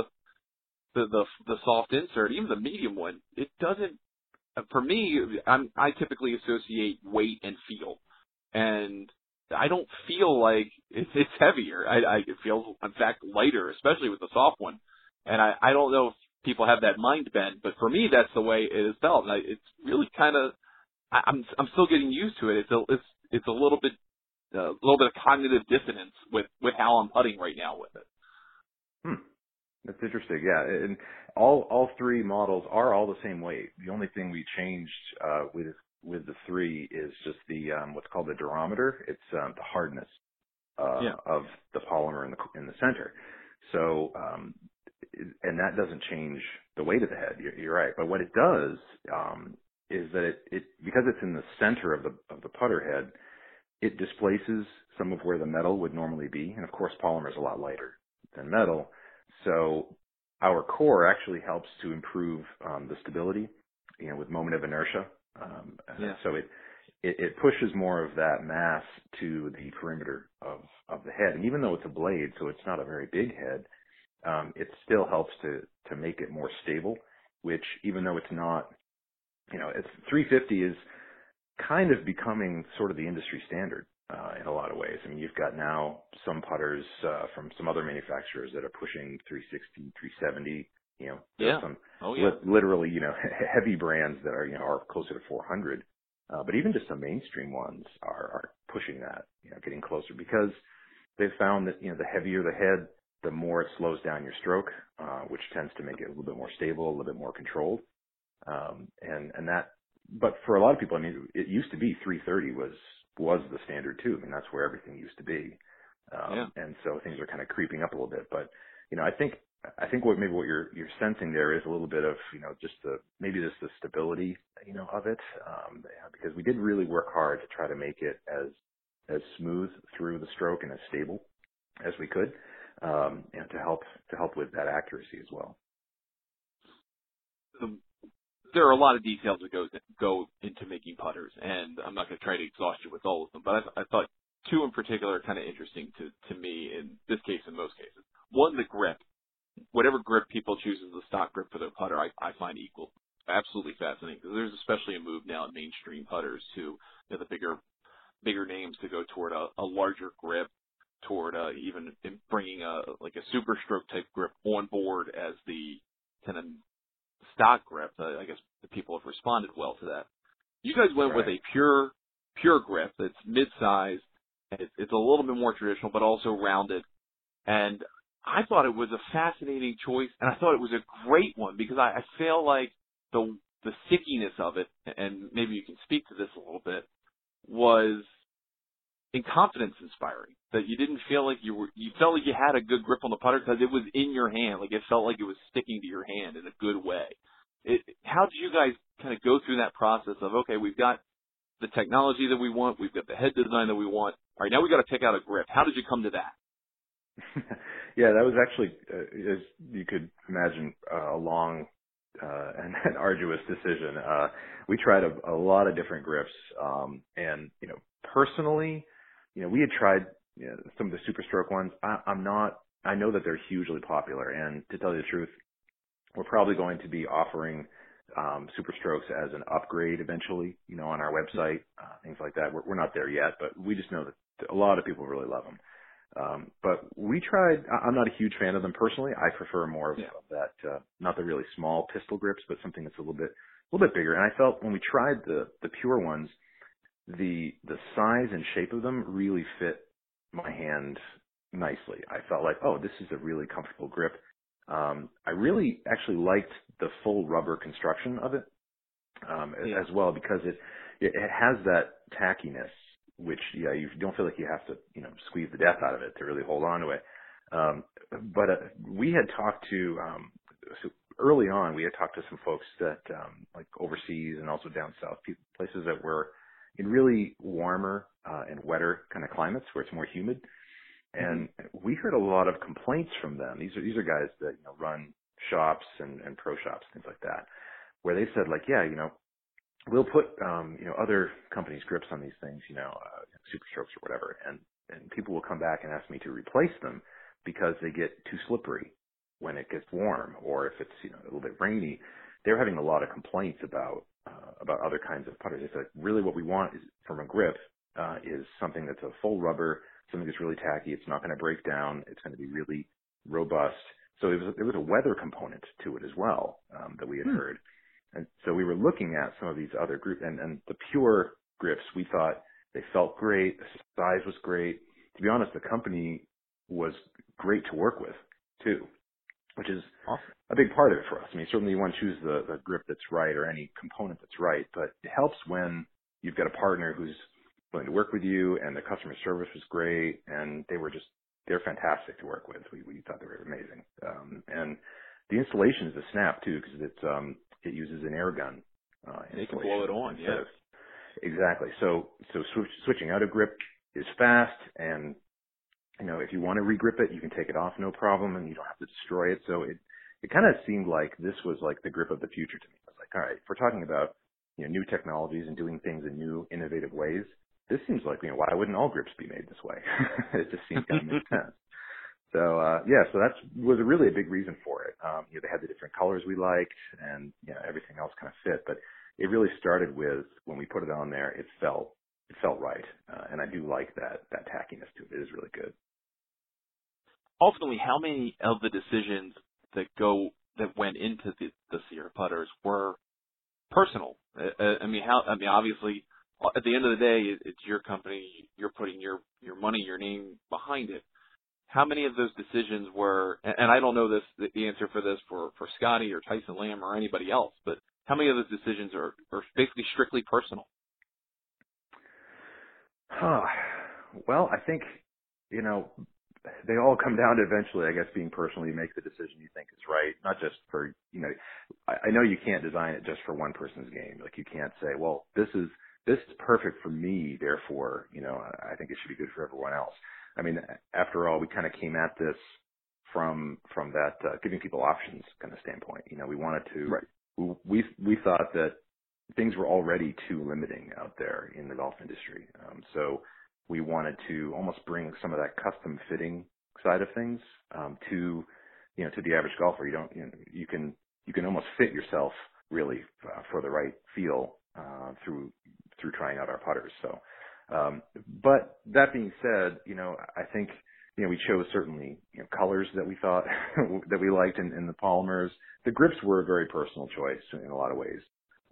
soft insert, even the medium one, it doesn't. For me, I typically associate weight and feel, and I don't feel like it's heavier. It feels, in fact, lighter, especially with the soft one. And I don't know if people have that mind bend, but for me, that's the way it is felt. And it's really kind of, I'm still getting used to it. It's a little bit of cognitive dissonance with how I'm putting right now with it. That's interesting. Yeah, and all three models are all the same weight. The only thing we changed with the three is just the what's called the durometer. It's the hardness of the polymer in the center. So and that doesn't change the weight of the head. You're right. But what it does is that it because it's in the center of the putter head, it displaces some of where the metal would normally be. And of course, polymer is a lot lighter than metal. So our core actually helps to improve the stability, with moment of inertia. So it pushes more of that mass to the perimeter of the head. And even though it's a blade, so it's not a very big head, it still helps to make it more stable, which even though it's not, it's 350 is kind of becoming sort of the industry standard. In a lot of ways. I mean, you've got now some putters from some other manufacturers that are pushing 360, 370. Some literally, heavy brands that are closer to 400. But even just some mainstream ones are pushing that, getting closer because they've found that the heavier the head, the more it slows down your stroke, which tends to make it a little bit more stable, a little bit more controlled, and that. But for a lot of people, I mean, it used to be 330 was the standard too. I mean, that's where everything used to be. And so things are kind of creeping up a little bit. But, I think what you're sensing there is a little bit of, just the stability, of it. Because we did really work hard to try to make it as smooth through the stroke and as stable as we could, and to help with that accuracy as well. There are a lot of details that go into making putters, and I'm not going to try to exhaust you with all of them, but I thought two in particular are kind of interesting to me in this case, in most cases. One, the grip. Whatever grip people choose as the stock grip for their putter, I find absolutely fascinating, because there's especially a move now in mainstream putters to the bigger names to go toward a larger grip, toward even bringing a super stroke type grip on board as the kind of stock grip. I guess the people have responded well to that. You guys went with a pure grip that's mid-size. It's a little bit more traditional, but also rounded. And I thought it was a fascinating choice, and I thought it was a great one because I feel like the stickiness of it, and maybe you can speak to this a little bit, was confidence inspiring. That you didn't feel like you felt like you had a good grip on the putter because it was in your hand. Like it felt like it was sticking to your hand in a good way. How did you guys kind of go through that process of, okay, we've got the technology that we want, we've got the head design that we want. All right, now we got to pick out a grip. How did you come to that? Yeah, that was actually, as you could imagine, a long and an arduous decision. We tried a lot of different grips, and personally, we had tried some of the Super Stroke ones. I know that they're hugely popular, and to tell you the truth, we're probably going to be offering Super Strokes as an upgrade eventually, on our website, things like that. We're not there yet, but we just know that a lot of people really love them. But we tried, I'm not a huge fan of them personally. I prefer more of that, not the really small pistol grips, but something that's a little bit bigger. And I felt when we tried the pure ones, the size and shape of them really fit my hand nicely. I felt like, oh, this is a really comfortable grip. I really actually liked the full rubber construction of it as well, because it has that tackiness, which you don't feel like you have to squeeze the death out of it to really hold on to it. But we had talked to so early on, we had talked to some folks that like overseas and also down south, places that were in really warmer and wetter kind of climates where it's more humid. And we heard a lot of complaints from them. These are guys that run shops and pro shops, things like that, where they said like, we'll put other companies' grips on these things, Super Strokes or whatever, and people will come back and ask me to replace them because they get too slippery when it gets warm, or if it's a little bit rainy. They're having a lot of complaints about other kinds of putters. They said really what we want is from a grip is something that's a full rubber, something that's really tacky. It's not going to break down. It's going to be really robust. So there was a weather component to it as well that we had heard. And so we were looking at some of these other groups, and the Pure grips, we thought they felt great. The size was great. To be honest, the company was great to work with too, which is awesome. A big part of it for us. I mean, certainly you want to choose the grip that's right or any component that's right, but it helps when you've got a partner who's willing to work with you, and the customer service was great, and they're fantastic to work with. We thought they were amazing. And the installation is a snap too, because it uses an air gun. They can blow it on, yes. Exactly. So switching out a grip is fast, and if you want to regrip it, you can take it off no problem, and you don't have to destroy it. So it kind of seemed like this was like the grip of the future to me. I was like, all right, if we're talking about new technologies and doing things in new, innovative ways, this seems like why wouldn't all grips be made this way? It just seemed kind of make sense. So so that was really a big reason for it. They had the different colors we liked, and everything else kind of fit. But it really started with when we put it on there, it felt right, and I do like that tackiness to it. It is really good. Ultimately, how many of the decisions that went into the Sierra putters were personal? Obviously, at the end of the day, it's your company. You're putting your money, your name behind it. How many of those decisions were, and I don't know the answer for this for Scotty or Tyson Lamb or anybody else, but how many of those decisions are basically strictly personal? Well, I think, they all come down to eventually, I guess, being personal. You make the decision you think is right, not just for, I know you can't design it just for one person's game. Like you can't say, well, this is perfect for me, therefore, I think it should be good for everyone else. I mean, after all, we kind of came at this from that giving people options kind of standpoint. We wanted to, right. We thought that things were already too limiting out there in the golf industry. So we wanted to almost bring some of that custom fitting side of things to the average golfer. You can almost fit yourself really for the right feel through trying out our putters. So. But that being said, I think, we chose certainly, colors that we thought that we liked in the polymers. The grips were a very personal choice in a lot of ways.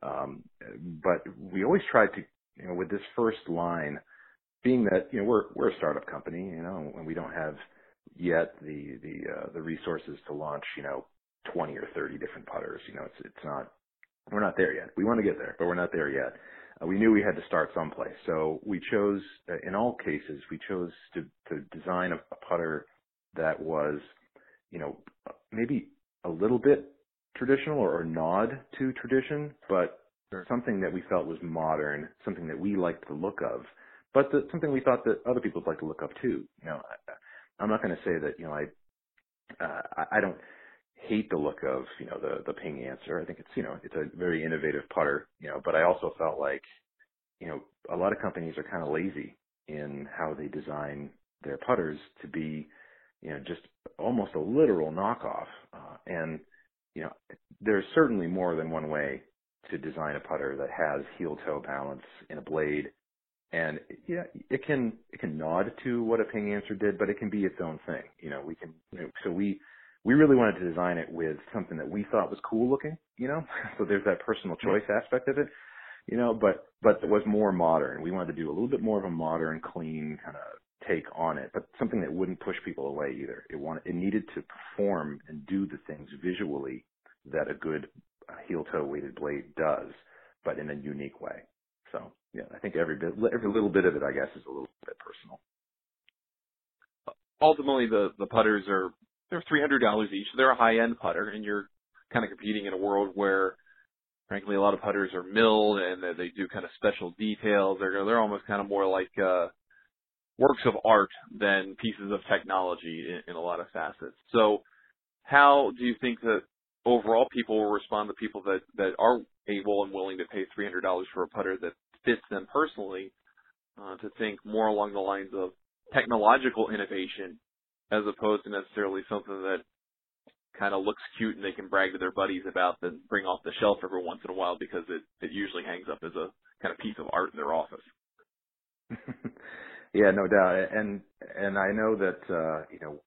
But we always tried to, with this first line, being that, we're a startup company, and we don't have yet the resources to launch, 20 or 30 different putters. We're not there yet. We want to get there, but we're not there yet. We knew we had to start someplace. So we chose, in all cases, to design a putter that was, maybe a little bit traditional or a nod to tradition, but something that we felt was modern, something that we liked the look of, but something we thought that other people would like to look up too. I'm not going to say that, I don't hate the look of, the Ping Answer. I think it's a very innovative putter, but I also felt like, a lot of companies are kind of lazy in how they design their putters to be, just almost a literal knockoff. And, there's certainly more than one way to design a putter that has heel-toe balance in a blade. And it can nod to what a Ping Answer did, but it can be its own thing. So we really wanted to design it with something that we thought was cool looking, so there's that personal choice aspect of it. but it was more modern. We wanted to do a little bit more of a modern, clean kind of take on it, but something that wouldn't push people away either. It needed to perform and do the things visually that a good heel-toe weighted blade does, but in a unique way. So yeah, I think every little bit of it, I guess, is a little bit personal. Ultimately, the putters they're $300 each. They're a high-end putter, and you're kind of competing in a world where, frankly, a lot of putters are milled and they do kind of special details. They're almost kind of more like works of art than pieces of technology in a lot of facets. So how do you think that overall people will respond to people that are able and willing to pay $300 for a putter that fits them personally, to think more along the lines of technological innovation as opposed to necessarily something that kind of looks cute and they can brag to their buddies about, then bring off the shelf every once in a while because it usually hangs up as a kind of piece of art in their office? Yeah, no doubt. And I know that,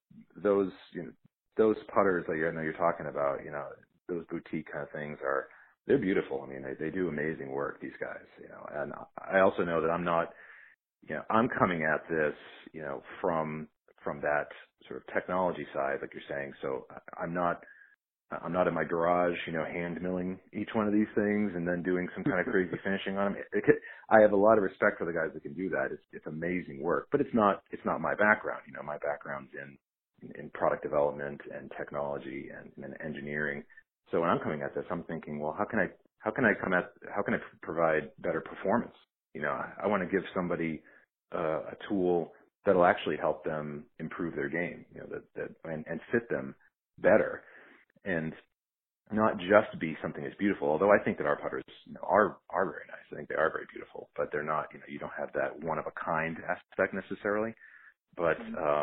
those putters that I know you're talking about, those boutique kind of things they're beautiful. I mean, they do amazing work, these guys, and I also know that I'm coming at this, from that sort of technology side, like you're saying. So I'm not in my garage, hand milling each one of these things and then doing some kind of crazy finishing on them. I have a lot of respect for the guys that can do that. It's amazing work, but it's not my background. My background's in product development and technology and engineering. So when I'm coming at this, I'm thinking, well, how can I provide better performance? I want to give somebody a tool that'll actually help them improve their game, and fit them better, and not just be something that's beautiful. Although I think that our putters are very nice. I think they are very beautiful, but they're not. You don't have that one of a kind aspect necessarily. But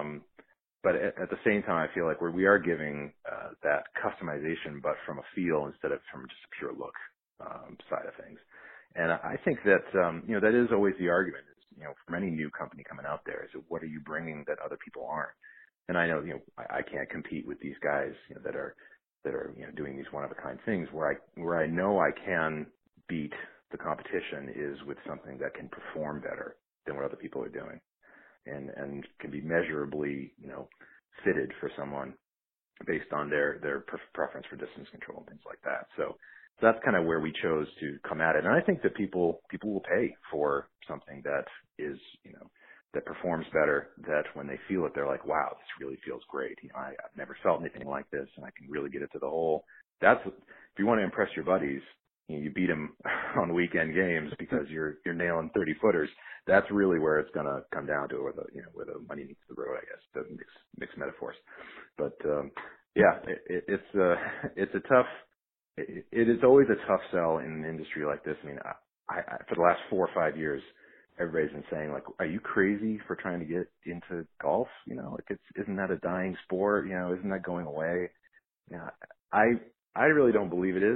at the same time, I feel like we are giving that customization, but from a feel instead of from just a pure look side of things. And I think that that is always the argument. From any new company coming out there, is what are you bringing that other people aren't? And I know I can't compete with these guys that are doing these one of a kind things. Where I know I can beat the competition is with something that can perform better than what other people are doing, and can be measurably fitted for someone based on their preference for distance control and things like that. So that's kind of where we chose to come at it. And I think that people will pay for something that is, that performs better, that when they feel it, they're like, wow, this really feels great. I've never felt anything like this, and I can really get it to the hole. If you want to impress your buddies, you beat them on weekend games because you're nailing 30 footers. That's really where it's going to come down to, where the money meets the road, I guess, to mix metaphors. But, yeah, it's a tough, it is always a tough sell in an industry like this. I mean, I for the last 4 or 5 years, everybody's been saying, like, are you crazy for trying to get into golf? Isn't that a dying sport? Isn't that going away? I really don't believe it is.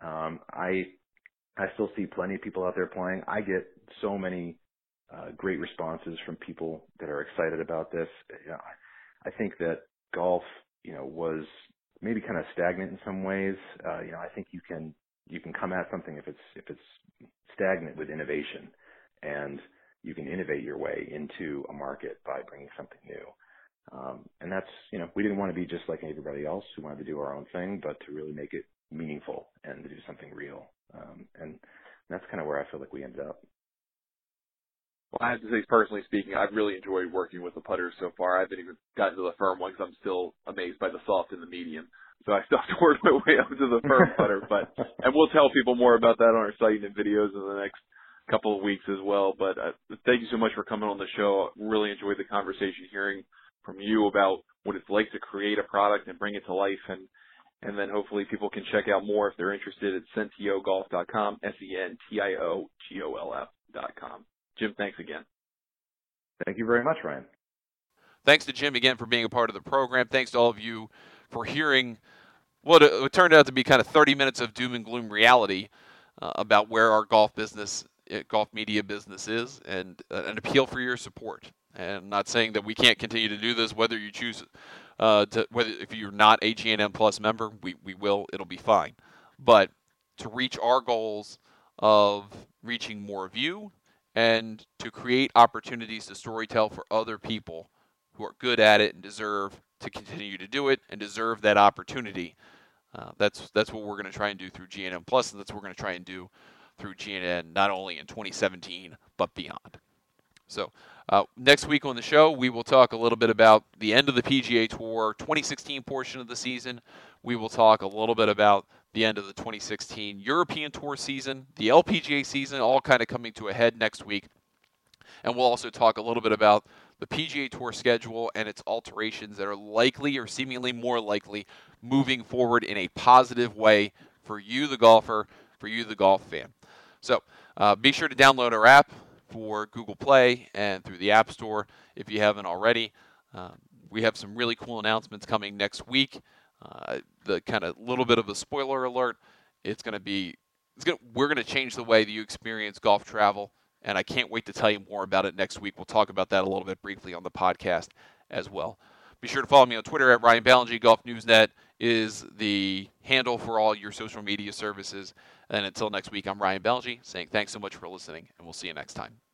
I still see plenty of people out there playing. I get so many great responses from people that are excited about this. I think that golf, was maybe kind of stagnant in some ways. I think you can come at something if it's stagnant with innovation, and you can innovate your way into a market by bringing something new. And that's, we didn't want to be just like everybody else who wanted to do our own thing, but to really make it meaningful and to do something real. And that's kind of where I feel like we ended up. Well, I have to say, personally speaking, I've really enjoyed working with the putters so far. I haven't even gotten to the firm one because I'm still amazed by the soft and the medium. So I still have to work my way up to the firm putter. And we'll tell people more about that on our site and videos in the next couple of weeks as well. But thank you so much for coming on the show. I really enjoyed the conversation, hearing from you about what it's like to create a product and bring it to life. And then hopefully people can check out more if they're interested at sentiogolf.com, SENTIOGOLF.com. Jim, thanks again. Thank you very much, Ryan. Thanks to Jim again for being a part of the program. Thanks to all of you for hearing what turned out to be kind of 30 minutes of doom and gloom reality about where our golf media business is, and an appeal for your support. And I'm not saying that we can't continue to do this, whether you choose if you're not a G&M Plus member, we will. It'll be fine. But to reach our goals of reaching more of you and to create opportunities to storytell for other people who are good at it and deserve to continue to do it and deserve that opportunity. That's what we're going to try and do through GNN Plus, and that's what we're going to try and do through GNN not only in 2017 but beyond. So next week on the show, we will talk a little bit about the end of the PGA Tour 2016 portion of the season. We will talk a little bit about the end of the 2016 European Tour season, the LPGA season, all kind of coming to a head next week. And we'll also talk a little bit about the PGA Tour schedule and its alterations that are likely or seemingly more likely moving forward in a positive way for you, the golfer, for you, the golf fan. So be sure to download our app for Google Play and through the App Store if you haven't already. We have some really cool announcements coming next week. The kind of little bit of a spoiler alert, we're going to change the way that you experience golf travel, and I can't wait to tell you more about it next week. We'll talk about that a little bit briefly on the podcast as well. Be sure to follow me on Twitter at Ryan Ballengee. Golf Newsnet is the handle for all your social media services. And until next week, I'm Ryan Ballengee saying thanks so much for listening, and we'll see you next time.